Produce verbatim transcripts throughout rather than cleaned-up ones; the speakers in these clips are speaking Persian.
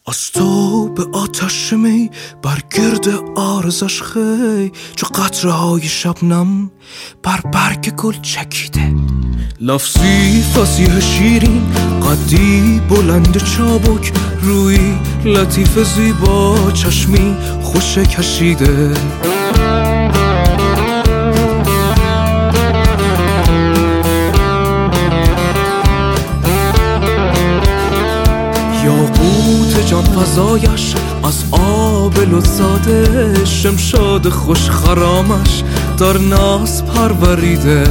از تو به آتش می بر گرد آرزش خی، چو قطره های شبنم بر برگ گل چکیده. لفظی فصیح شیرین قدی بلند چابک، روی لطیف زیبا چشمی خوش کشیده. یاقوت جان فزایش از آب لطزاده، شمشاد خوش خرامش در ناز پروریده.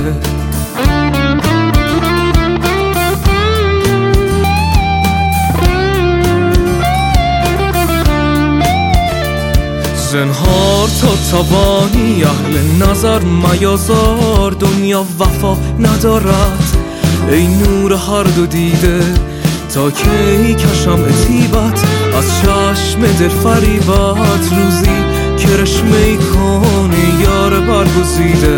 زنهار تا توانی اهل نظر میازار، دنیا وفا ندارد ای نور هر دو دیده. تا کی کشم عتیبت از چشم دل فریبت، روزی کرشمه کنی یار برگزیده.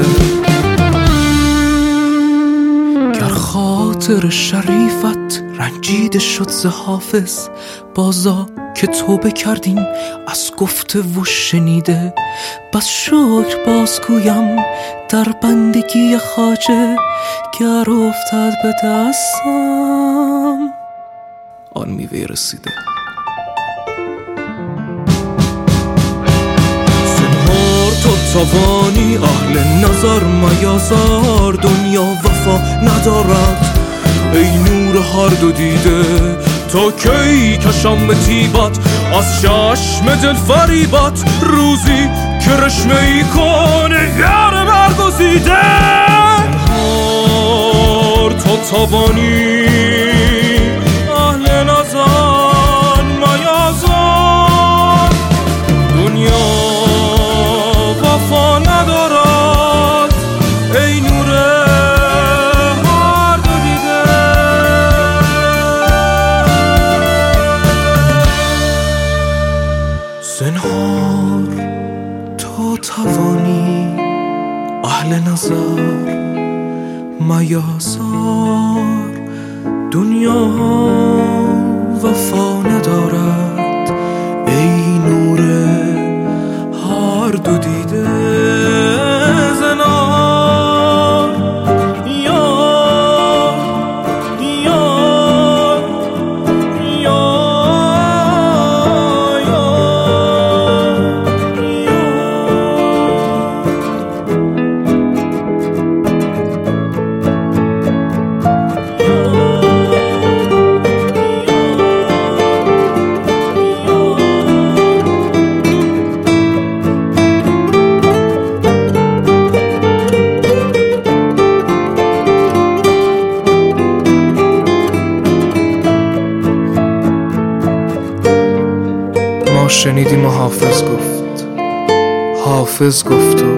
گر خاطر شریفت رنجیده شد ز حافظ، بازا که توبه کردیم از گفته و شنیده. بس شکر باز گویم در بندگی خواجه، گر افتد به دستم آن میوه رسیده. زنهار تو توانی اهل نظر میازار، دنیا وفا ندارد ای نور هر دو دیده. تا کی کشم طیبت از چشم دل فریبت، روزی کرشمه ای کنه یار برگزیده. زنهار تو توانی اهل نظر میازار، دنیا وفا ندارد ای نور هر دو دیده. زنهار تو توانی اهل نظر میازار، دنیا وفا ندارد ای نور هر دو دیده. زنهار یا یا یا شنیدیم و حافظ گفت، حافظ گفت و